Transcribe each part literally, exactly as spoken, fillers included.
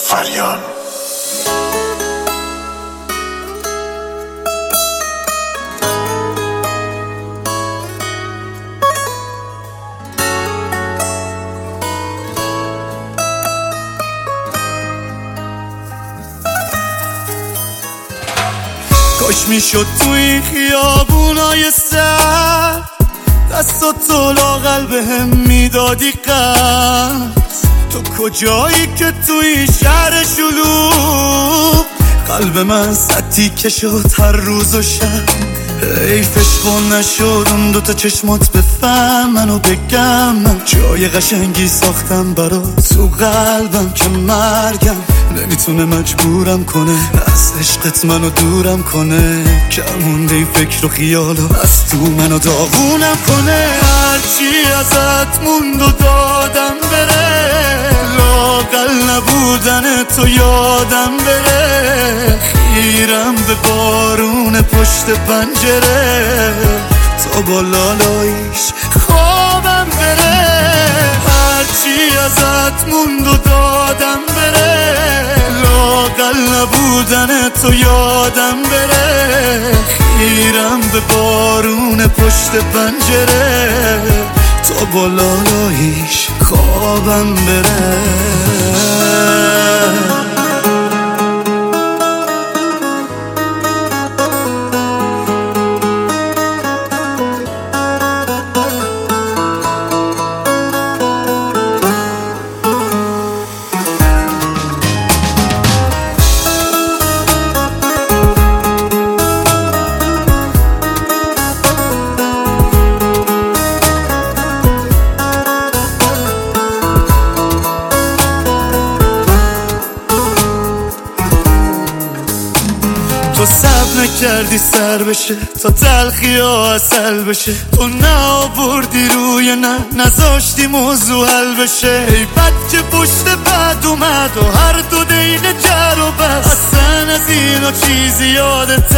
فریان. کاش میشد تو این خیابونای سر دستاتو لاغل بهم میدادی قرض. تو کجایی که تو این شهر شلوغ قلب من سطی که شد هر روز و شب. حیفش خون نشد اون دوتا چشمات بفهمن و بگم من جای قشنگی ساختم برات تو قلبم که مرگم نمیتونه مجبورم کنه از عشقت منو دورم کنه. کمونده این فکر و خیالو از تو منو داغونم کنه. هرچی ازت موند و دادم بره لااقل نبودن تو یادم بره. خیرم به بارون پشت پنجره تا با لالایش خوابم بره. هرچی ازت موند و دادم بره لااقل نبودن تو یادم بره. خیرم به بارون پشت پنجره تا با لالایش خوابم بره. تو صبر نکردی سر بشه تا تلخی ها اصل بشه. تو نه آوردی روی نه نذاشتی موضوع حل بشه. ای بد که پشت بد اومد و هر دو دین جر و بس. اصلا از اینو چیزی یادت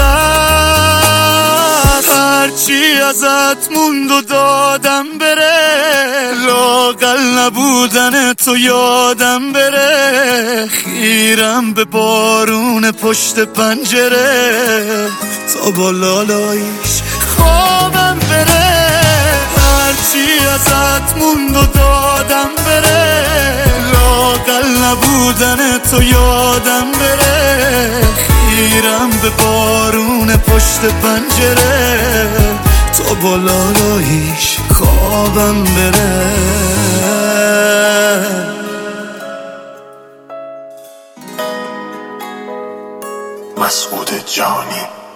هست. هرچی ازت موند و دادم بره لااقل نبودن تو یادم بره. خیرم به بارون پشت پنجره تا با لالایش خوابم بره. هرچی ازت موند و دادم بره لااقل نبودن تو یادم بره. خیرم به بارون پشت پنجره تا با لالایش خوابم بره. مسعود جانی.